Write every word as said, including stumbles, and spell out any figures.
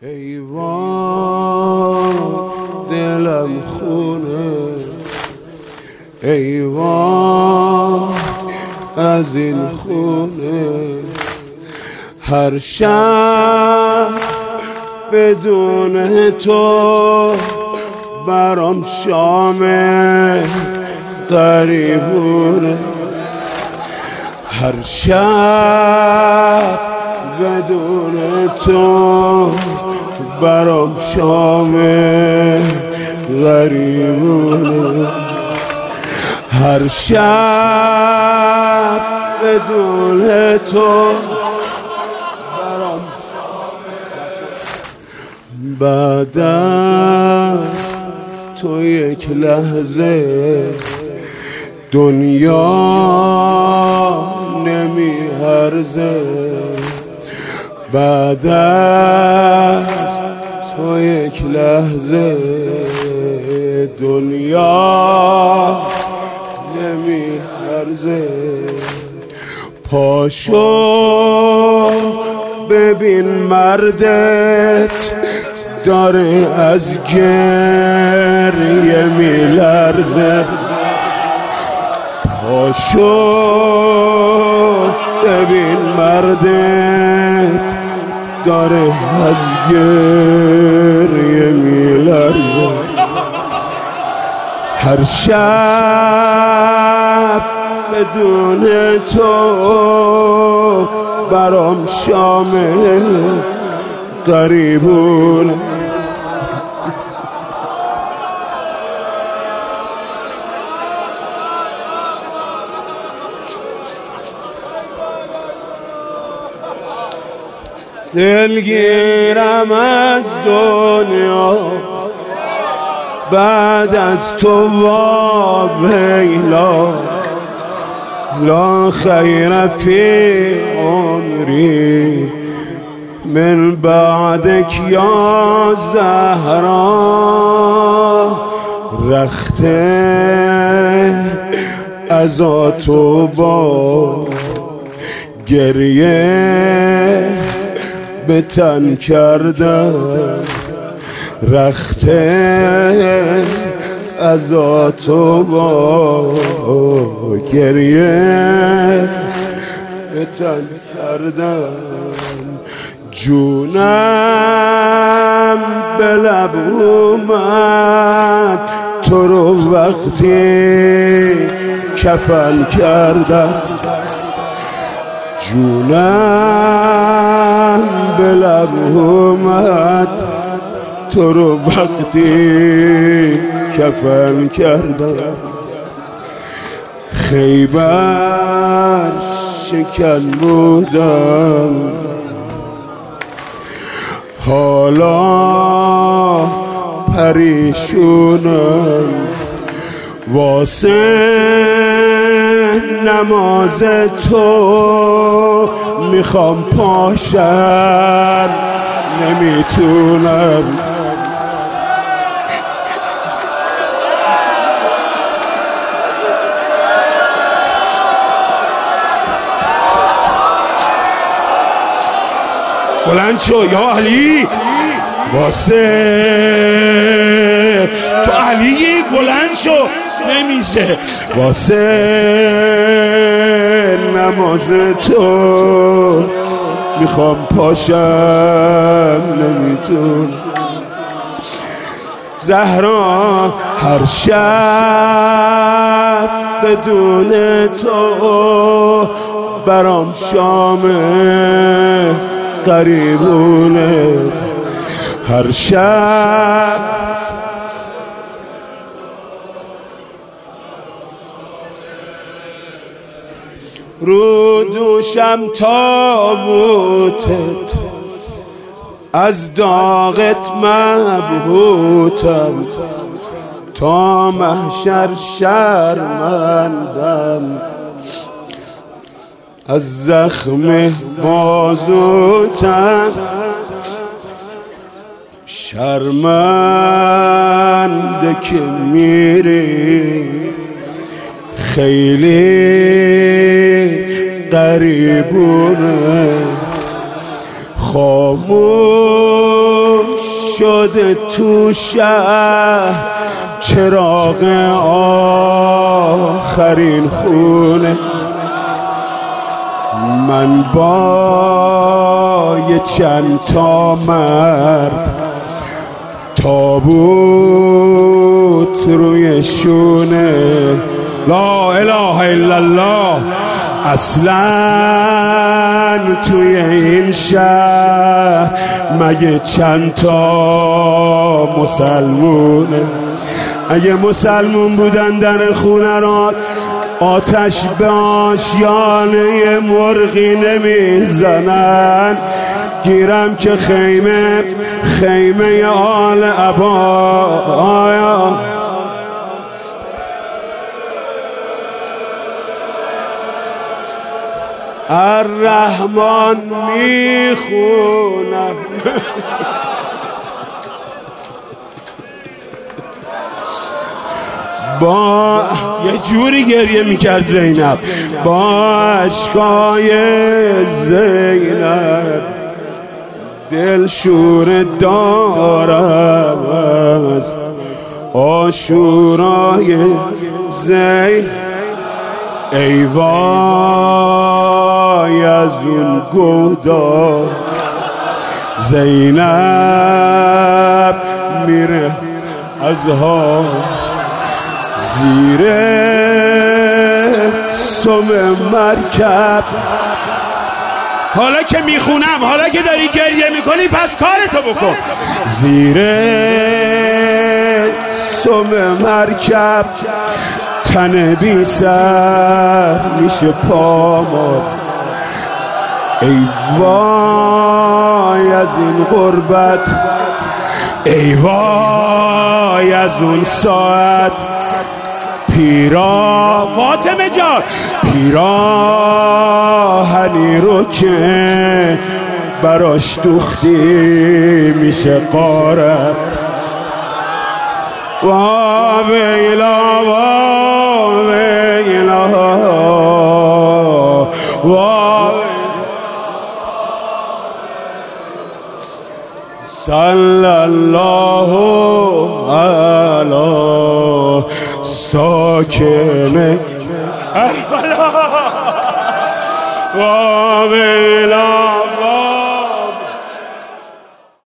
ای وای دلم خونه، ای وای از این خونه، هر شب بدون تو برام شام غریبونه، هر شب بدون تو برام شام غریبونه، هر شب بدون تو برام بعد از تو یک لحظه دنیا نمیارزه، بعد از تو یک لحظه دنیا نمیارزه. پاشو ببین مردت داره از گریه میلرزه، پاشو ببین مردت داره از گریه میلرزه، هر شب بدون تو برام شام غریبونه. دلگیرم از دنیا بعد از تو وابیلا، لا خیر فی عمری من بعدک یا زهرا، رخته از تو با گریه به تن کردم، رخته از تو با گریه به تن کردم، جونم به لب اومد تو رو وقتی کفن کردم، جونم به لب اومد تو رو وقتی کفن کردم، خیبر شکن بودم حالا پریشونم، واسه نماز تو میخوام پاشم نمیتونم، بلند شو یا علی، واسه تو علی بلند شو نمیشه، واسه نماز تو میخوام پاشم نمیتون، زهرا هر شب بدون تو برام شام غریبونه، هر شب رو دوشم تابوتت از داغت مبهوتم، تا محشر شرمندم از زخم بازوتم، شرمنده که میری خیلی غریبونه، خاموش شده تو شهر چراغ آخرین خونه. من با یه چند تا مرد تابوت روی شونه، لا اله الا الله. اصلا توی این شهر مگه چند تا مسلمونه؟ اگه مسلمون بودن در خونه را آتش به آشیانه مرغی نمیزنن. گیرم که خیمه خیمه آل عبا الرحمن میخونم. با یه جوری گریه میکرد زینب، با اشکای زینب دل شور دارم از آشورای زینب. ای وای از اون گودار زینب میره از ها زیر سم مرکب. حالا که میخونم، حالا که داری گریه میکنی پس کارتو بکن. زیر سم مرکب تن بی سر میشه پامال. ای وای از این غربت، ای وای از اون ساعت. پیرا فاطمه جان، پیراهنی رو که براش دوختی میشه قارب. وا ویلا وا ویلا وا صلی الله علی ساکن وا ویلا